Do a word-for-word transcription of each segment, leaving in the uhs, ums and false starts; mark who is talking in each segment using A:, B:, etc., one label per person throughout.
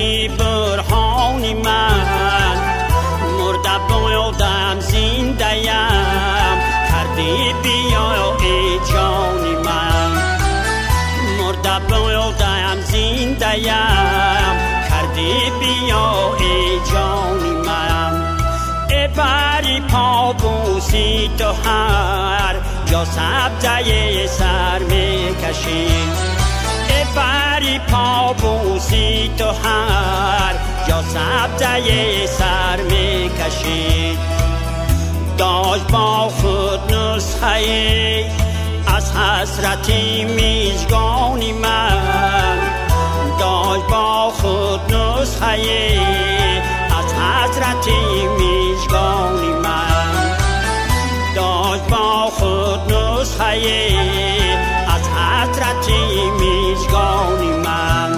A: زندگی برهانی من، مرده بودم زنده‌ام، کردی بیا ای جانی من. مرده بودم زنده‌ام، کردی بیا ای جانی من. ای بری پابوسی تو هر جا سبزه سر میکشی، بری پابوسی تو هر جا سبزه سر میکشید. داشت با خود نسخه از حسرتی میزگانی من، داشت با خود نسخه از حسرتی میزگانی من، داشت با خود نسخه از حسرتی میزگانی من.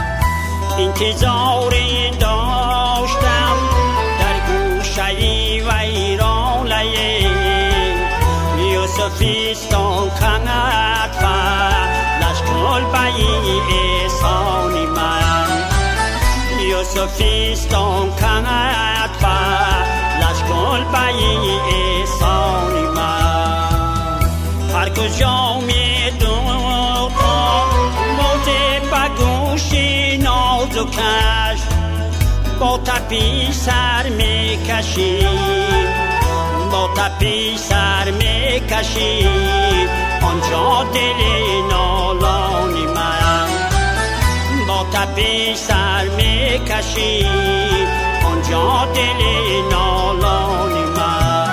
A: انتظاری داشتم در گوشه ویرانه یوسفیستان کند فلش کلبه احسانی من. یوسفیستان کند فلش کلبه احسانی من. هر کجا میدونم موزه بگوشی نازکش با تپی سر میکشید، با تپی سر میکشید آنجا دل نالانی من. با تپی سر میکشید آنجا دل نالانی من.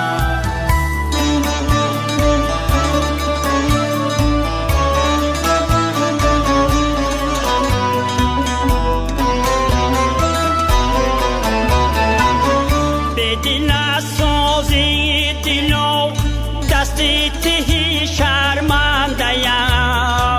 A: دستی تهی شرمنده‌ام،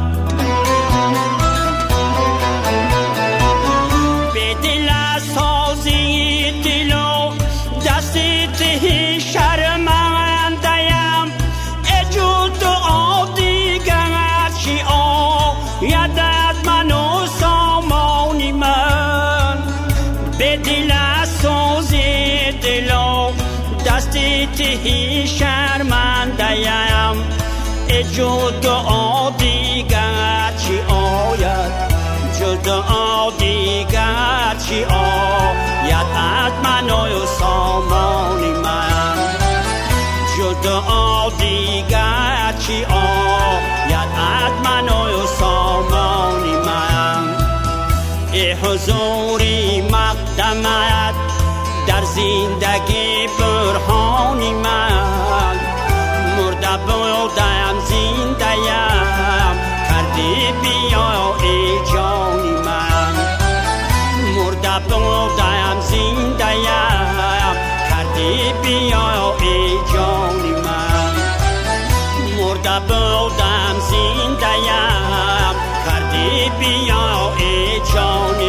A: به دل سازی دلو دستی تهی شرمنده‌ام. اجود دعا دیگر چی آید از من و سامانی من. به دل سازی دلو دستی تهی شرمنده‌ام. جز دعا دیگر چی آید، جز دعا دیگر چی آید از من و سامانی من. جز دعا دیگر چی آید از من و سامانی من. ای حضوری مقدمت در زندگی برهانی من، مرده بودم زنده‌ام، کردی بیا ای جانی من. مرده بودم زنده‌ام، کردی بیا ای جانی من. مرده بودم زنده‌ام، کردی بیا ای جانی